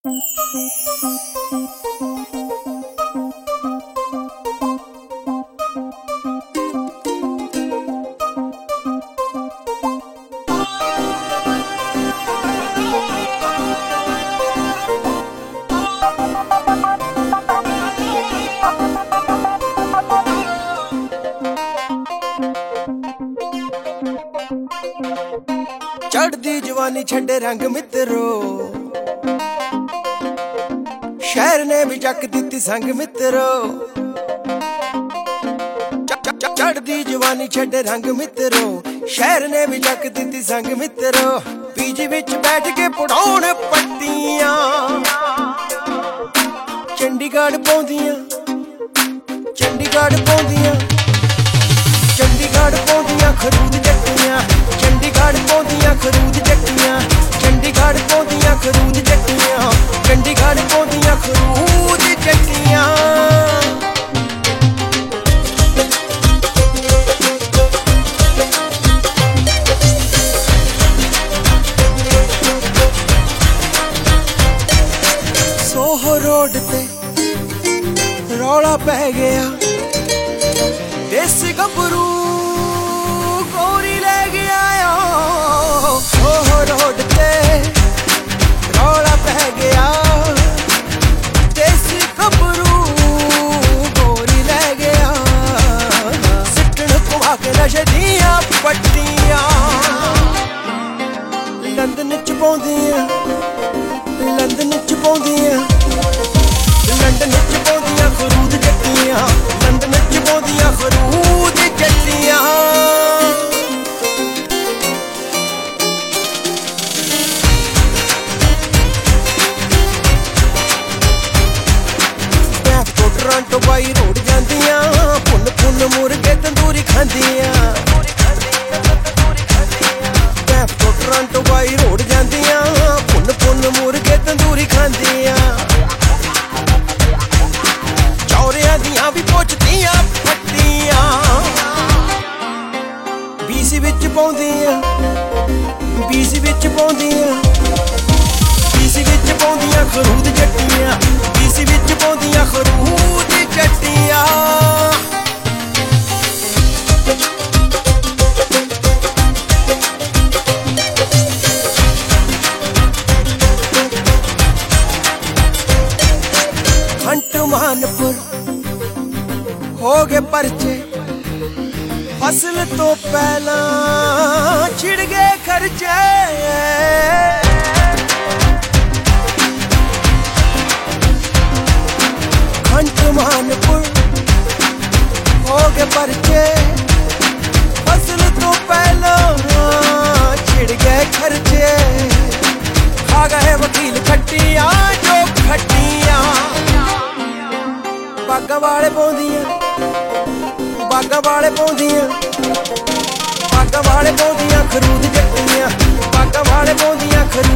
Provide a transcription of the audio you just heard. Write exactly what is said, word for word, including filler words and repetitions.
चढ़दी जवानी छड़े रंग मित्रो, शहर ने भी जक दिती संग मित्रो। चढ़दी जवानी छड़े रंग मित्रो, शहर ने भी जक दिती संग मित्रो। पीजी विच बैठ के पढ़ाउण पट्टियां, चंडीगढ़ पौंदियां चंडीगढ़ पौंदियां चंडीगढ़ पौंदियां खरूद जट्टियां, चंडीगढ़ पौंदियां खरूद जट्टियां, चंडीगढ़ पौंदियां खरूद जट्टियां, चंडीगढ़ पौंदियां खरूद जट्टियां। सोहो रोड ते रौला पै गया, देसी गभरू गोरी ले गया। सोहो रोड ते रौला पै गया, देसी गभरू गोरी ले गया। सिट्टण कुआ के नशे दियां पट्टियां, लंदन च पौंदियां लंदन च पौंदियां लंदन च पौंदियां खरूद जट्टियां, लंदन च पौंदियां खरूद जट्टियां। बैफको टोरंटो बाई रोड जांदियां, पुन पुन मुर्गे तंदूरी खांदियां। बैफको टोरंटो बाई रोड जांदियां, पुन पुन मुर्गे तंदूरी खांदियां। चौरियां दियां भी पुछदियां पट्टियां, बीसी विच पौंदियां बीसी विच पौंदियां बीसी विच पौंदियां खरूद जट्टियां, बीसी विच पौंदियां खरूद जट्टियां। खंट मानपुर हो गए परचे, फसल तो पहला छिड़ गए खर्चे। खंट मानपुर हो गए परचे, फसल तो पहला छिड़ गए खर्चे। खा गए वकील खट्टियां जो खट्टियां, बागा वाले पौंदियां बागा वाले पौंदियां बागा वाले पौंदियां खरूद जट्टियां, बागा वाले पौंदियां खरूद